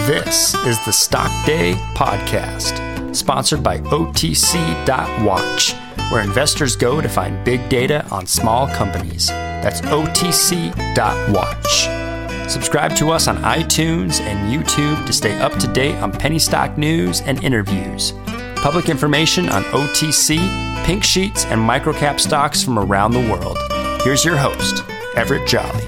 This is the Stock Day Podcast, sponsored by OTC.Watch, where investors go to find big data on small companies. That's OTC.Watch. Subscribe to us on iTunes and YouTube to stay up to date on penny stock news and interviews. Public information on OTC, pink sheets, and microcap stocks from around the world. Here's your host, Everett Jolly.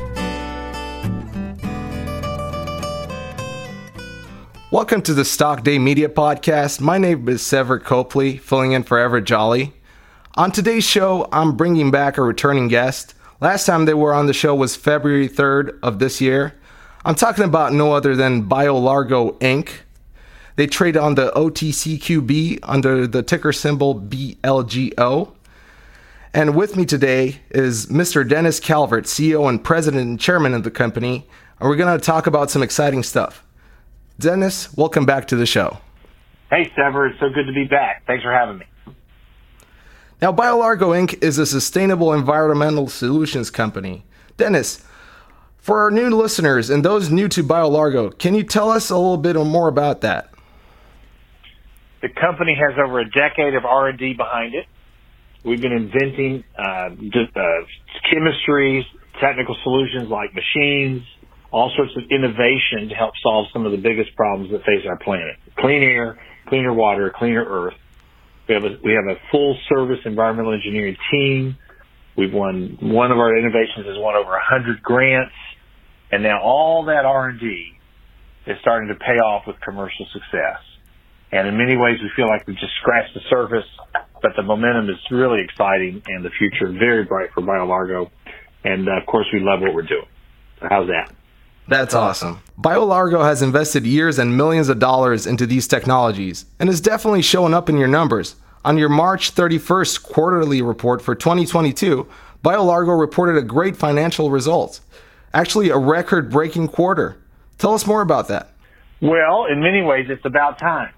Welcome to the Stock Day Media Podcast. My name is Everett Copley, filling in for Everett Jolly. On today's show, I'm bringing back a returning guest. Last time they were on the show was February 3rd of this year. I'm talking about no other than BioLargo Inc. They trade on the OTCQB under the ticker symbol BLGO. And with me today is Mr. Dennis Calvert, CEO and President and Chairman of the company. And we're going to talk about some exciting stuff. Dennis, welcome back to the show. Hey, Sever. It's so good to be back. Thanks for having me. Now, BioLargo Inc. is a sustainable environmental solutions company. Dennis, for our new listeners and those new to BioLargo, can you tell us a little bit more about that? The company has over a decade of R&D behind it. We've been inventing chemistries, technical solutions like machines, all sorts of innovation to help solve some of the biggest problems that face our planet. Clean air, cleaner water, cleaner earth. We have a full service environmental engineering team. One of our innovations has won over 100 grants. And now all that R&D is starting to pay off with commercial success. And in many ways, we feel like we've just scratched the surface, but the momentum is really exciting and the future very bright for BioLargo. And of course, we love what we're doing. So how's that? That's awesome. BioLargo has invested years and millions of dollars into these technologies and is definitely showing up in your numbers. On your March 31st quarterly report for 2022, BioLargo reported a great financial result. Actually, a record-breaking quarter. Tell us more about that. Well, in many ways, it's about time.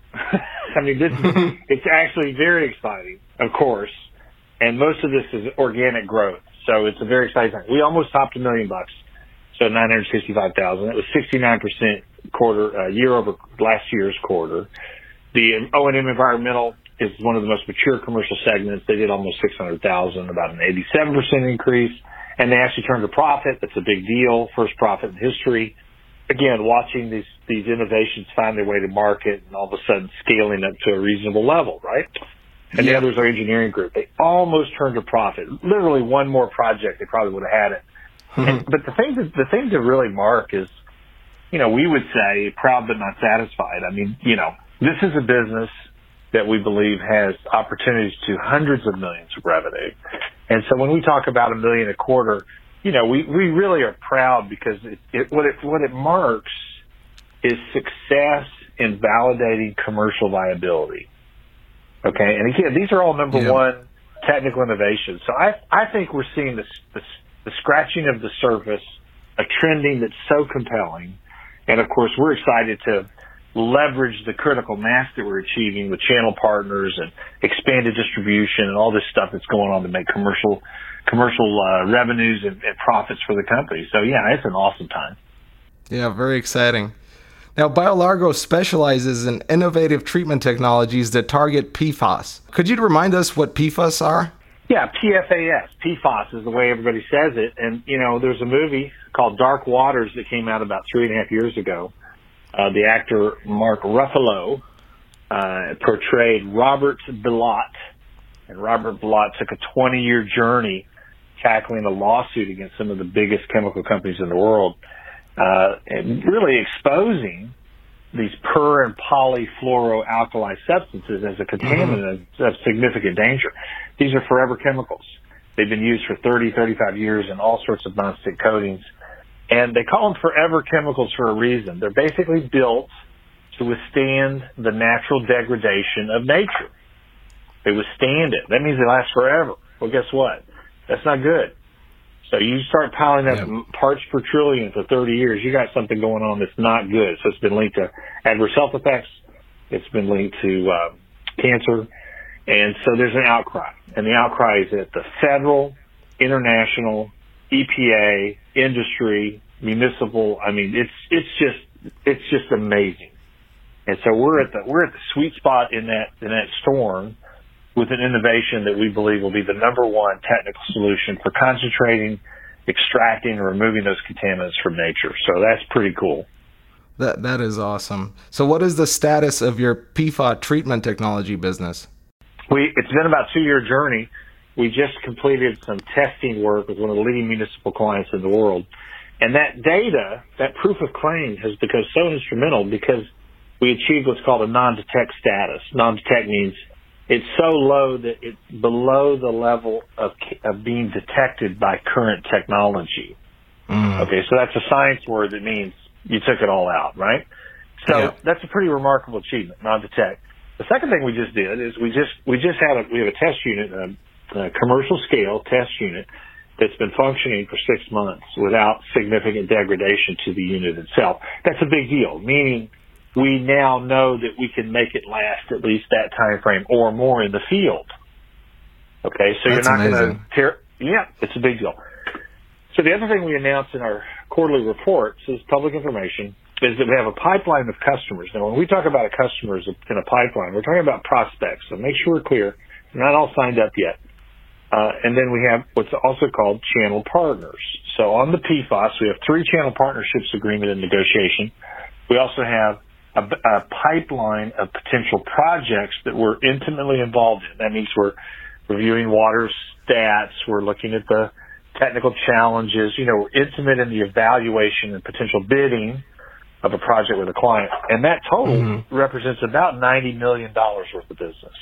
I mean, it's actually very exciting, of course, and most of this is organic growth. So it's a very exciting time. We almost topped $1 million. So $965,000. It was 69% quarter year over last year's quarter. The O&M Environmental is one of the most mature commercial segments. They did almost $600,000, about an 87% increase, and they actually turned a profit. That's a big deal. First profit in history. Again, watching these innovations find their way to market and all of a sudden scaling up to a reasonable level, right? And the other is our engineering group. They almost turned a profit. Literally one more project, they probably would have had it. But the thing to really mark is, we would say proud but not satisfied. I mean, this is a business that we believe has opportunities to hundreds of millions of revenue. And so when we talk about $1 million a quarter, we really are proud because what it marks is success in validating commercial viability. Okay. And again, these are all number one technical innovations. So I think we're seeing the scratching of the surface, a trending that's so compelling. And of course, we're excited to leverage the critical mass that we're achieving with channel partners and expanded distribution and all this stuff that's going on to make commercial revenues and profits for the company. So yeah, it's an awesome time. Yeah, very exciting. Now, BioLargo specializes in innovative treatment technologies that target PFAS. Could you remind us what PFAS are? Yeah, PFAS. PFAS is the way everybody says it. And, there's a movie called Dark Waters that came out about 3.5 years ago. The actor Mark Ruffalo portrayed Robert Bilott. And Robert Bilott took a 20-year journey tackling a lawsuit against some of the biggest chemical companies in the world and really exposing these per- and polyfluoroalkyl substances as a contaminant of significant danger. These are forever chemicals. They've been used for 30, 35 years in all sorts of nonstick coatings. And they call them forever chemicals for a reason. They're basically built to withstand the natural degradation of nature. They withstand it. That means they last forever. Well, guess what? That's not good. So you start piling up parts per trillion for 30 years, you got something going on that's not good. So it's been linked to adverse health effects. It's been linked to cancer. And so there's an outcry. And the outcry is at the federal, international, EPA, industry, municipal. I mean, it's just it's just amazing. And so we're at the sweet spot in that storm with an innovation that we believe will be the number one technical solution for concentrating, extracting, and removing those contaminants from nature. So that's pretty cool. That is awesome. So what is the status of your PFAS treatment technology business? It's been about a 2-year journey. We just completed some testing work with one of the leading municipal clients in the world. And that data, that proof of claim, has become so instrumental because we achieved what's called a non-detect status. Non-detect means it's so low that it's below the level of being detected by current technology. Okay, so that's a science word that means you took it all out, right? So that's a pretty remarkable achievement, non-detect. The second thing we just did is we have a test unit, a commercial scale test unit that's been functioning for 6 months without significant degradation to the unit itself. That's a big deal, meaning we now know that we can make it last at least that time frame or more in the field. Okay, so that's you're not going amazing. to tear. Yeah, it's a big deal. So the other thing we announced in our quarterly reports is public information, is that we have a pipeline of customers. Now, when we talk about customers in a pipeline, we're talking about prospects. So make sure we're clear. They're not all signed up yet. And then we have what's also called channel partners. So on the PFAS, we have 3 channel partnerships agreement in negotiation. We also have a pipeline of potential projects that we're intimately involved in. That means we're reviewing water stats. We're looking at the technical challenges. We're intimate in the evaluation and potential bidding of a project with a client. And that total represents about $90 million worth of business.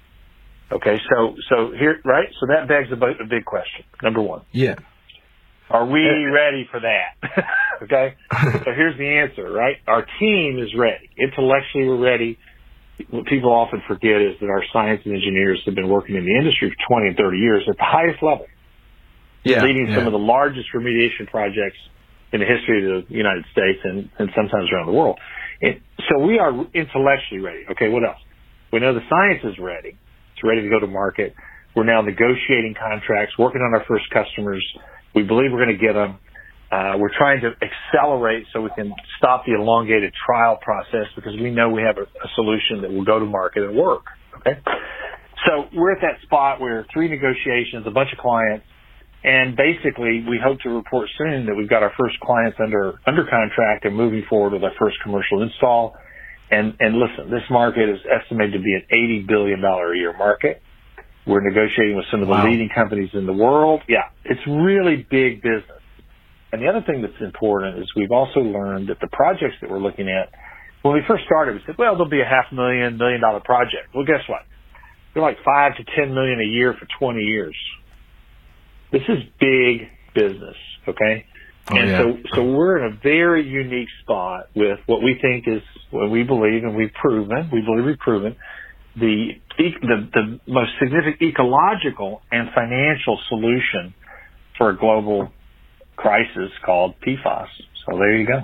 Okay, so here, right? So that begs a big question. Number one. Yeah. Are we ready for that? Okay? So here's the answer, right? Our team is ready. Intellectually, we're ready. What people often forget is that our science and engineers have been working in the industry for 20 and 30 years at the highest level, leading some of the largest remediation projects in the history of the United States and sometimes around the world. So we are intellectually ready. Okay, what else? We know the science is ready. It's ready to go to market. We're now negotiating contracts, working on our first customers. We believe we're going to get them. We're trying to accelerate so we can stop the elongated trial process because we know we have a solution that will go to market and work. Okay, so we're at that spot where 3 negotiations, a bunch of clients, and basically we hope to report soon that we've got our first clients under contract and moving forward with our first commercial install. And listen, this market is estimated to be an $80 billion a year market. We're negotiating with some of the leading companies in the world. Yeah, it's really big business. And the other thing that's important is we've also learned that the projects that we're looking at, when we first started, we said, well, there'll be a $500,000, $1 million project. Well, guess what? They're like $5 to $10 million a year for 20 years. This is big business, okay? So we're in a very unique spot with what we think is what we believe, and we've proven, the most significant ecological and financial solution for a global crisis called PFAS. So there you go.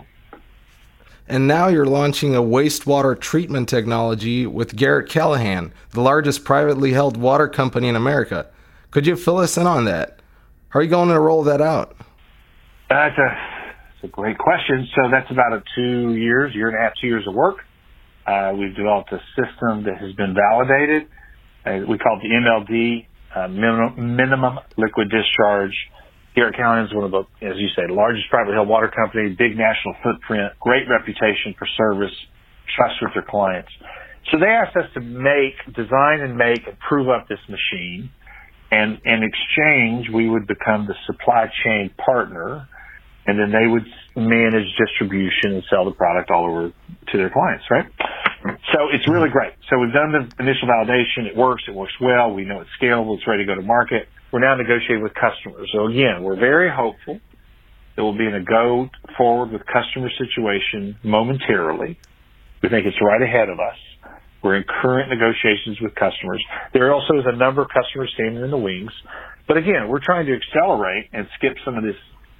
And now you're launching a wastewater treatment technology with Garrett Callahan, the largest privately held water company in America. Could you fill us in on that? How are you going to roll that out? That's a great question. So that's about a 2 years, year and a half, 2 years of work. We've developed a system that has been validated. We call it the MLD, minimum liquid discharge. Garrett Callahan is one of the, as you say, largest privately held water company, big national footprint, great reputation for service, trust with their clients. So they asked us to design and make and prove up this machine. And in exchange, we would become the supply chain partner, and then they would manage distribution and sell the product all over to their clients, right? So it's really great. So we've done the initial validation. It works well. We know it's scalable. It's ready to go to market. We're now negotiating with customers. So again, we're very hopeful that we'll be in a go forward with customer situation momentarily. We think it's right ahead of us. We're in current negotiations with customers. There also is a number of customers standing in the wings. But again, we're trying to accelerate and skip some of this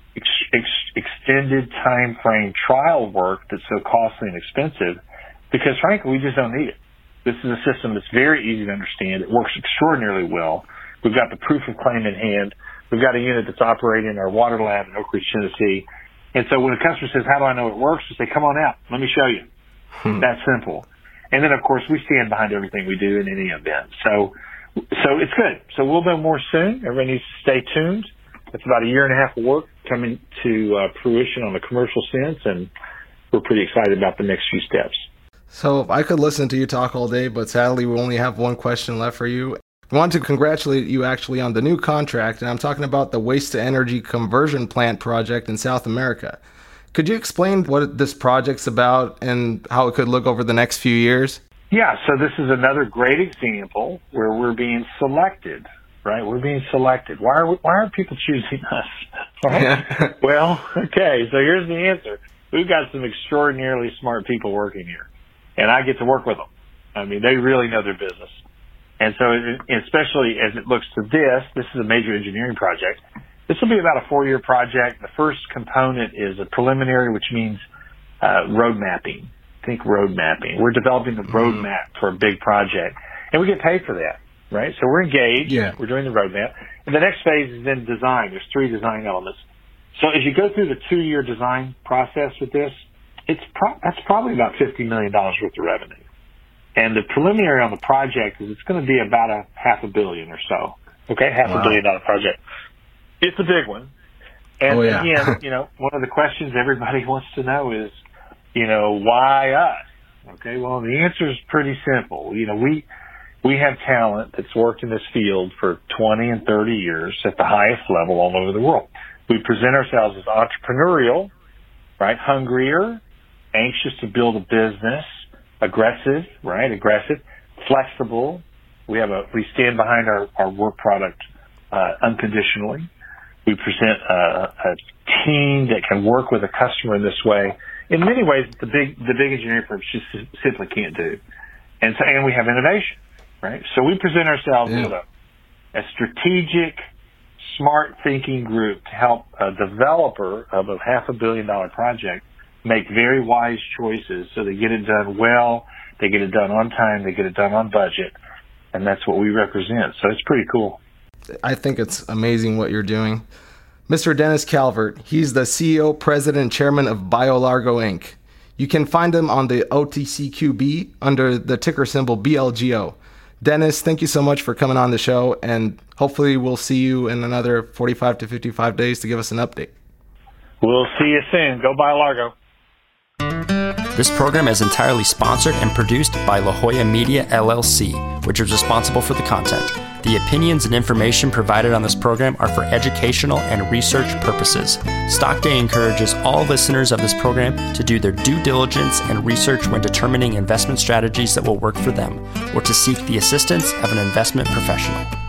extended time frame trial work that's so costly and expensive because, frankly, we just don't need it. This is a system that's very easy to understand. It works extraordinarily well. We've got the proof of claim in hand. We've got a unit that's operating in our water lab in Oak Ridge, Tennessee. And so when a customer says, how do I know it works? We say, come on out. Let me show you. That's simple. And then, of course, we stand behind everything we do in any event. So it's good. So we'll know more soon. Everybody needs to stay tuned. It's about a year and a half of work coming to fruition on a commercial sense, and we're pretty excited about the next few steps. So I could listen to you talk all day, but sadly we only have one question left for you. I want to congratulate you actually on the new contract, and I'm talking about the waste-to-energy conversion plant project in South America. Could you explain what this project's about and how it could look over the next few years? Yeah, so this is another great example where we're being selected, right? We're being selected. Why are people choosing us? Well, okay, so here's the answer. We've got some extraordinarily smart people working here, and I get to work with them. I mean, they really know their business. And so, especially as it looks to this is a major engineering project. This will be about a 4-year project. The first component is a preliminary, which means road mapping. Think road mapping. We're developing the roadmap for a big project, and we get paid for that, right? So we're engaged. Yeah. We're doing the roadmap. And the next phase is then design. There's 3 design elements. So as you go through the 2-year design process with this, that's probably about $50 million worth of revenue. And the preliminary on the project is it's going to be about $500 million or so. Okay, $500 million project. It's a big one. And again, one of the questions everybody wants to know is, why us? Okay, well, the answer is pretty simple. We have talent that's worked in this field for 20 and 30 years at the highest level all over the world. We present ourselves as entrepreneurial, right? Hungrier, anxious to build a business, aggressive, flexible. We stand behind our work product unconditionally. We present a team that can work with a customer in this way. In many ways, the big engineering firms just simply can't do. And we have innovation, right? So we present ourselves as a strategic, smart thinking group to help a developer of a $500 million project make very wise choices so they get it done well, they get it done on time, they get it done on budget, and that's what we represent. So it's pretty cool. I think it's amazing what you're doing. Mr. Dennis Calvert, he's the CEO, President, and Chairman of BioLargo, Inc. You can find him on the OTCQB under the ticker symbol BLGO. Dennis, thank you so much for coming on the show, and hopefully we'll see you in another 45 to 55 days to give us an update. We'll see you soon. Go BioLargo. This program is entirely sponsored and produced by La Jolla Media, LLC, which is responsible for the content. The opinions and information provided on this program are for educational and research purposes. Stock Day encourages all listeners of this program to do their due diligence and research when determining investment strategies that will work for them, or to seek the assistance of an investment professional.